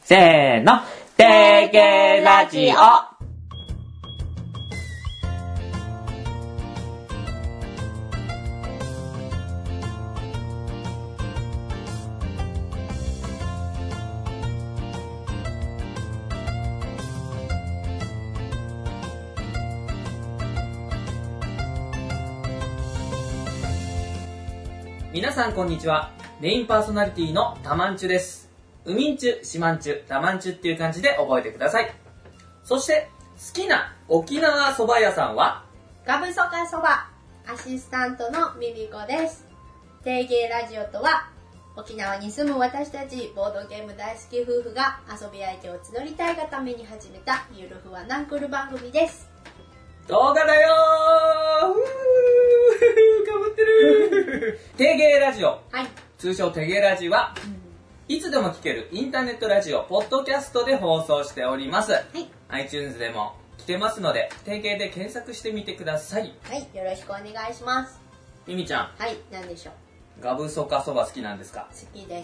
せーの、てげラジオ。皆さんこんにちは。メインパーソナリティのたまんちゅです。うみんちゅ、しまんちゅ、たまんちゅっていう感じで覚えてください。そして好きな沖縄そば屋さんはガブソカそばアシスタントのミミコです。てげラジオとは沖縄に住む私たちボードゲーム大好き夫婦が遊び相手を募りたいがために始めたゆるふわナンクル番組です。 動画だよーかぶってるてげラジオ、 はい、 通称てげラジはいつでも聴けるインターネットラジオポッドキャストで放送しております、はい、iTunes でも聞けますのでてげで検索してみてください。 はい、よろしくお願いします。 ミミちゃん、 はい、なんでしょう。 ガブソカそば好きなんですか？ 好きです。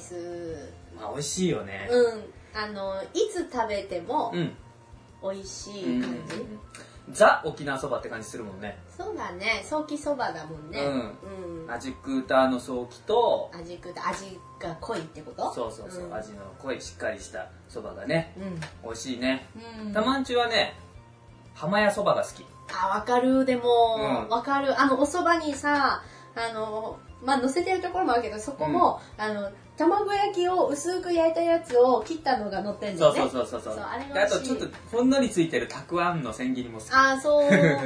まあ美味しいよね。 いつ食べても美味しい感じ、 ザ沖縄そばって感じするもんね。 そうだね、ソーキそばだもんね。 味クーターのソーキと味が濃いってこと？ そう、味の濃いしっかりしたそばがね、美味しいね。たまんちゅはね、浜屋そばが好き。 あ、わかる。でも、わかる。お蕎麦にさ、乗せてるところもあるけど、そこも、卵焼きを薄く焼いたやつを切ったのが乗ってんだよね。そうあれが美味しい。 あとちょっとほんのりついてるたくあんの千切りも好き。 あ、そう、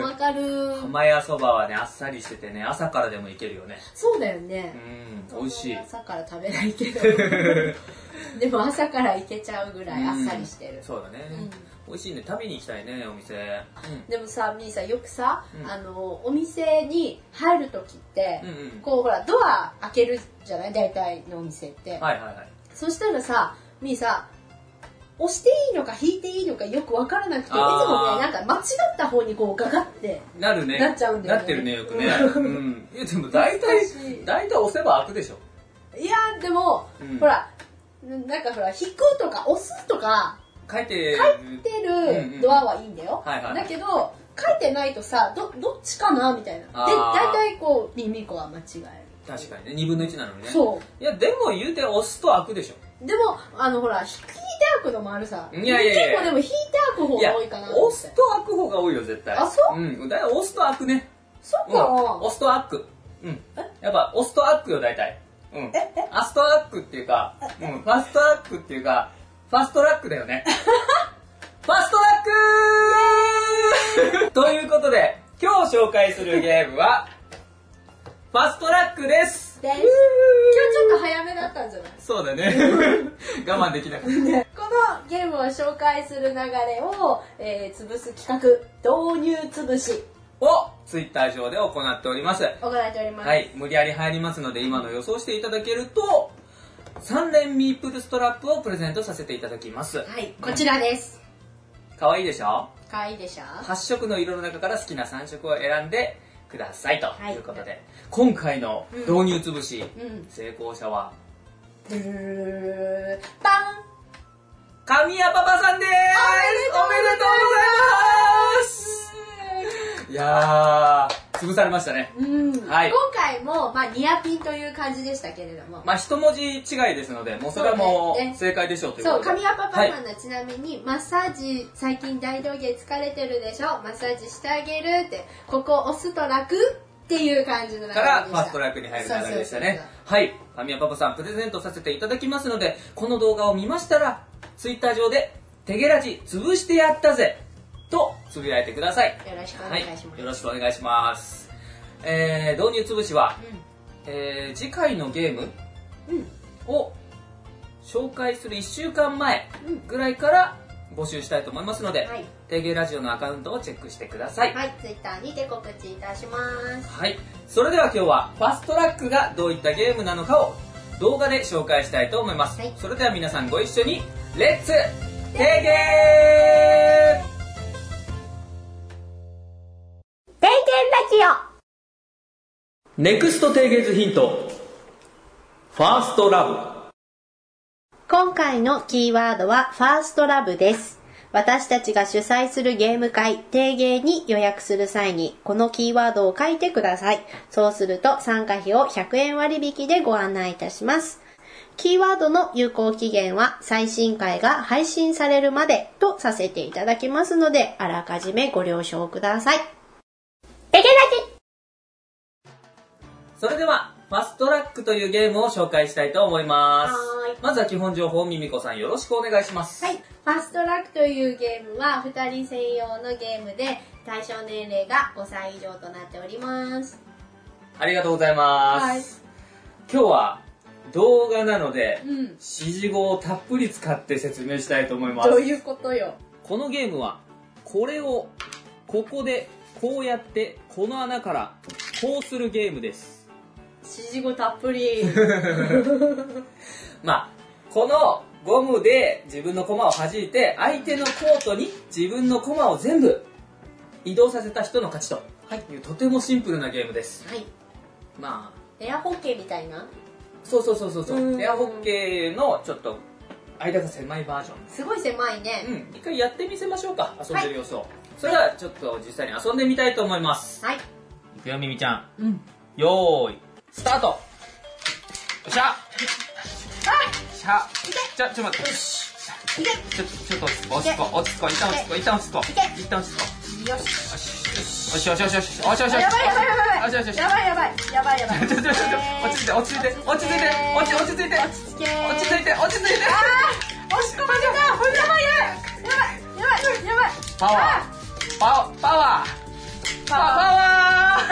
わかる。 浜屋そばはね、あっさりしててね、朝からでもいけるよね。 そうだよね。 美味しい。 朝から食べないけど。でも朝からいけちゃうぐらいあっさりしてる。 そうだね。美味しいね。食べに行きたいね、お店。 でもさ、みーさ、よくさ、お店に入るときって、こうほら、ドア開けるじゃない？大体のお店って。そしたらさ、みーさ、押していいのか引いていいのかよくわからなくて、いつもね、なんか間違った方にこうガガってなっちゃうんだよね。 なってるね、よくね。いや、でも大体押せば開くでしょ。 いや、でも、ほら、なんかほら、引くとか押すとか、書いてるドアはいいんだよ。だけど、書いてないとさ、どっちかなみたいな。で、大体こう、ミミコは間違える。 確かにね、2分の1なのにね。 そう。 いや、でも言うて押すと開くでしょ。 でも、ほら、引いて開くのもあるさ。 いや。 結構でも引いて開く方が多いかな。 押すと開く方が多いよ、絶対。 あ、そう？ だいたい押すと開くね。 そっか。 押すと開く。やっぱ、押すと開くよ、大体。アストラックっていうか、ファストラックっていうか、ファストラックだよね。ファストラックということで、今日紹介するゲームは、ファストラックです。 今日ちょっと早めだったんじゃない？ そうだね。我慢できなかった。 このゲームを紹介する流れを、潰す企画、導入潰しをツイッター上で行っております。 はい、 無理やり入りますので、今の予想していただけると、3連ミープルストラップをプレゼントさせていただきます。 はい、こちらです。 かわいいでしょ？ かわいいでしょ ？8色の色の中から好きな3色を選んでくださいということで、今回の導入潰し、成功者は、 パン神谷パパさんです。おめでとうございます。いやー、潰されましたね。 はい、今回も、ニアピンという感じでしたけれども。 一文字違いですので、もうそれはもう正解でしょうということで。 そう、神谷パパさんはちなみに、マッサージ、最近大道芸疲れてるでしょ？マッサージしてあげるって、ここ押すと楽っていう感じの流れでした。 からファストラックに入る流れでしたね。はい。神谷パパさんプレゼントさせていただきますので、この動画を見ましたら、ツイッター上で、てげらじ潰してやったぜとつぶやいてください。 よろしくお願いします。 よろしくお願いします。導入潰しは、次回のゲームを紹介する1週間前ぐらいから募集したいと思いますので、てげラジオのアカウントをチェックしてください。 はい、ツイッターにて告知いたします。 はい、それでは今日はファストラックがどういったゲームなのかを動画で紹介したいと思います。それでは皆さんご一緒にレッツてげーてげラジオネクストテーゲーズヒント、ファーストラブ。 今回のキーワードはファーストラブです。私たちが主催するゲーム会、定芸に予約する際に、このキーワードを書いてください。そうすると参加費を100円割引でご案内いたします。キーワードの有効期限は最新回が配信されるまでとさせていただきますので、あらかじめご了承ください。 それでは、ファストラックというゲームを紹介したいと思います。まずは基本情報をミミコさんよろしくお願いします。 はい。ファストラックというゲームは2人専用のゲームで対象年齢が5歳以上となっております。 ありがとうございます。はい、今日は動画なので、指示語をたっぷり使って説明したいと思います。 どういうことよ。 このゲームはこれをここでこうやってこの穴からこうするゲームです。 指示語たっぷりまあこのゴムで自分の駒を弾いて相手のコートに自分の駒を全部移動させた人の勝ちという、とてもシンプルなゲームです。はい。まあエアホッケーみたいな。 そうエアホッケーのちょっと間が狭いバージョン。 すごい狭いね。 一回やってみせましょうか、遊んでる様子を。それではちょっと実際に遊んでみたいと思います。はい。いくよみみちゃん。よーいスタート。よっしゃ。ちょっと待って。ちょっと落ち着こう。一旦落ち着こう。よし。やばい。落ち着いて。押し込まれた。やばい。パワー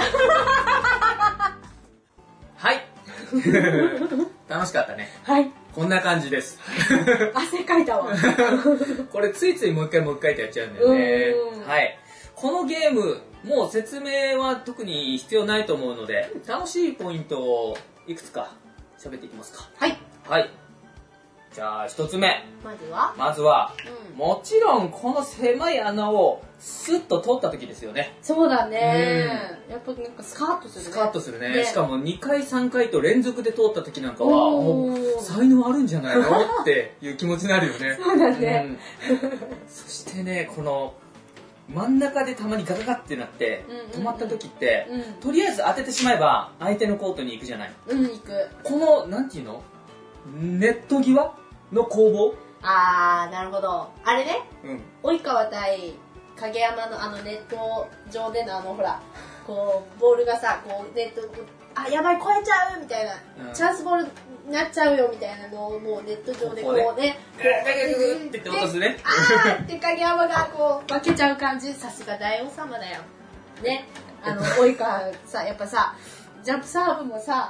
はい楽しかったね。はい。こんな感じです。 汗かいたわ。 これついついもう一回ってやっちゃうんだよね。はい。このゲーム、もう説明は特に必要ないと思うので、楽しいポイントをいくつか喋っていきますか。はい。はい。じゃあ一つ目。まずは、もちろんこの狭い穴をスッと通った時ですよね。 そうだね。やっぱなんかスカッとするね。 スカッとするね。しかも2回3回と連続で通った時なんかは、もう才能あるんじゃないのっていう気持ちになるよね。 そうだね。 そしてね、この真ん中でたまにガガガってなって止まった時って、とりあえず当ててしまえば相手のコートに行くじゃない。行く。このなんていうの、ネット際の攻防。 なるほど。あれね、及川対影山のネット上でのほら、こうボールがさ、こうネット、やばい超えちゃうみたいな、チャンスボールになっちゃうよみたいなのをもうネット上でこうね、 って落とすね。 って影山がこう負けちゃう感じ。さすが大王様だよ。ね、及川さ、やっぱさ、ジャンプサーブもさ、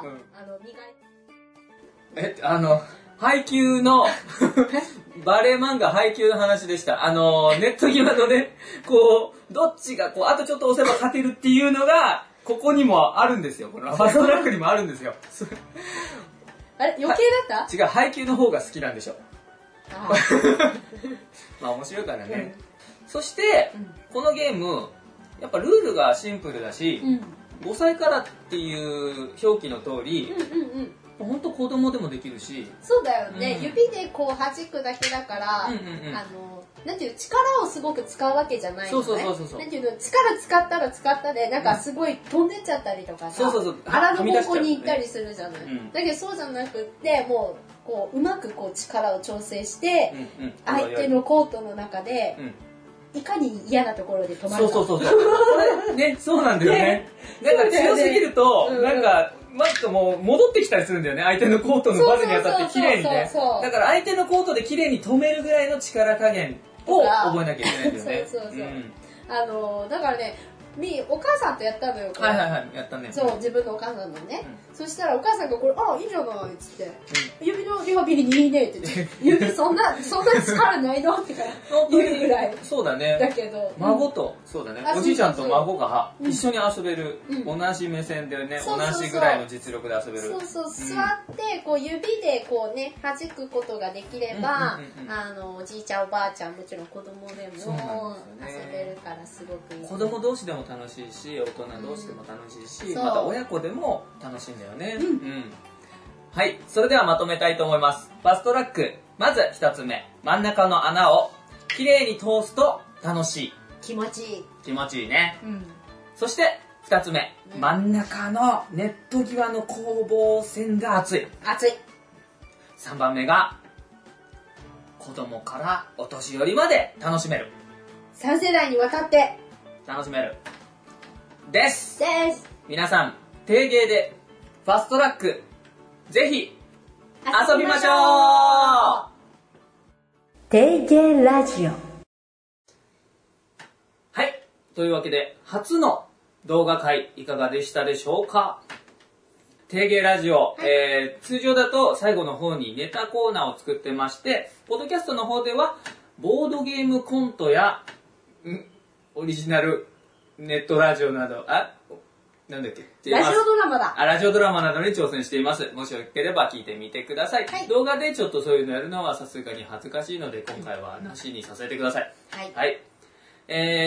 配給のバレー漫画配給の話でした。ネット際のね、こうどっちがこうあとちょっと押せば勝てるっていうのがここにもあるんですよ。このファストラックにもあるんですよ。 あれ余計だった？ 違う、配給の方が好きなんでしょ。まあ面白いからね。そしてこのゲームやっぱルールがシンプルだし、5歳からっていう表記の通り。本当子供でもできるし。 そうだよね、指でこう弾くだけだから、なんていう力をすごく使うわけじゃないのね。なんていうの、力使ったら使ったでなんかすごい飛んでっちゃったりとかさ、腹の方向に行ったりするじゃない。だけどそうじゃなくってもうこううまくこう力を調整して相手のコートの中で。いかに嫌なところで止まるか。 そうね、そうなんだよね。なんか強すぎるとなんかまずもう戻ってきたりするんだよね。相手のコートのバネに当たって綺麗にね。だから相手のコートで綺麗に止めるぐらいの力加減を覚えなきゃいけないんだよね。だからね、お母さんとやったのよ。 やったね。 そう、自分のお母さんのね。そしたらお母さんがこれ、いいじゃないっつって、指のリハビリにいいねって言って、指そんな力ないのって言うぐらい。 そうだね。 だけど。 孫と、そうだね。おじいちゃんと孫が一緒に遊べる。同じ目線でね、同じぐらいの実力で遊べる。 座って、こう指でこうね、弾くことができれば、おじいちゃんおばあちゃん、もちろん子供でも遊べるからすごくいい。 子供同士でも楽しいし、大人同士でも楽しいし、また親子でも楽しいんだよね。はい、それではまとめたいと思います。ファストラック、 まず1つ目、真ん中の穴をきれいに通すと楽しい。 気持ちいい。 気持ちいいね。そして2つ目、真ん中のネット際の攻防戦が熱い。 熱い。 3番目が子供からお年寄りまで楽しめる。 3世代にわたって楽しめるです。皆さん定芸でファストラックぜひ遊びましょう。 定芸ラジオ。 はい、というわけで初の動画会いかがでしたでしょうか。定芸ラジオ、通常だと最後の方にネタコーナーを作ってまして、ポッドキャストの方ではボードゲームコントやオリジナルネットラジオなど、なんだっけ、 ラジオドラマだ。 ラジオドラマなどに挑戦しています。もしよければ聞いてみてください。はい、動画でちょっとそういうのやるのはさすがに恥ずかしいので、今回はなしにさせてください。はい。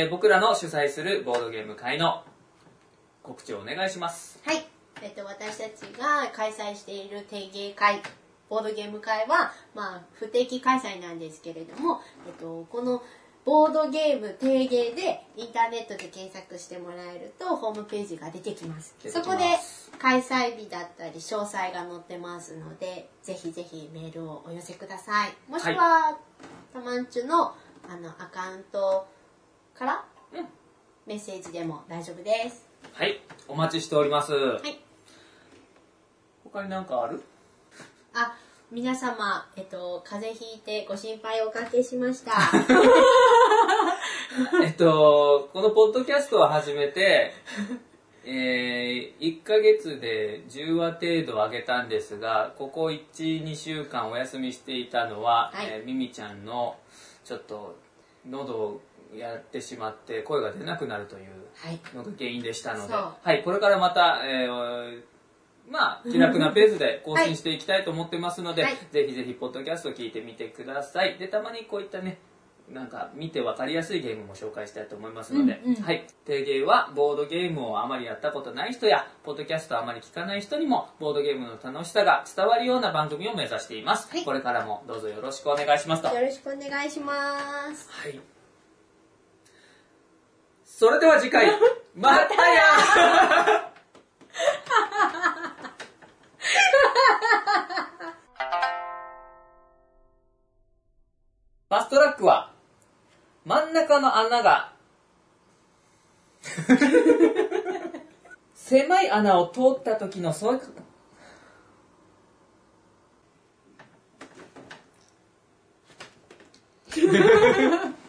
僕らの主催するボードゲーム会の告知をお願いします。 はい。私たちが開催している定芸会、ボードゲーム会は、不定期開催なんですけれども、このボードゲーム定芸でインターネットで検索してもらえるとホームページが出てきます。そこで開催日だったり詳細が載ってますので、ぜひぜひメールをお寄せください。もしくは、たまんちゅのアカウントからメッセージでも大丈夫です。 はい、お待ちしております。 はい。 他に何かある？ 皆様、風邪ひいてご心配おかけしました。 このポッドキャストを始めて、1ヶ月で10話程度上げたんですが、ここ1、2週間お休みしていたのは、ミミちゃんのちょっと喉をやってしまって声が出なくなるというのが原因でしたので、これからまた、気楽なペースで更新していきたいと思ってますので、ぜひぜひポッドキャスト聞いてみてください。で、たまにこういったね、なんか見て分かりやすいゲームも紹介したいと思いますので、定芸はボードゲームをあまりやったことない人やポッドキャストをあまり聞かない人にもボードゲームの楽しさが伝わるような番組を目指しています。これからもどうぞよろしくお願いしますと。 よろしくお願いします。 それでは次回またやファストラックは真ん中の穴が狭い穴を通った時のそういう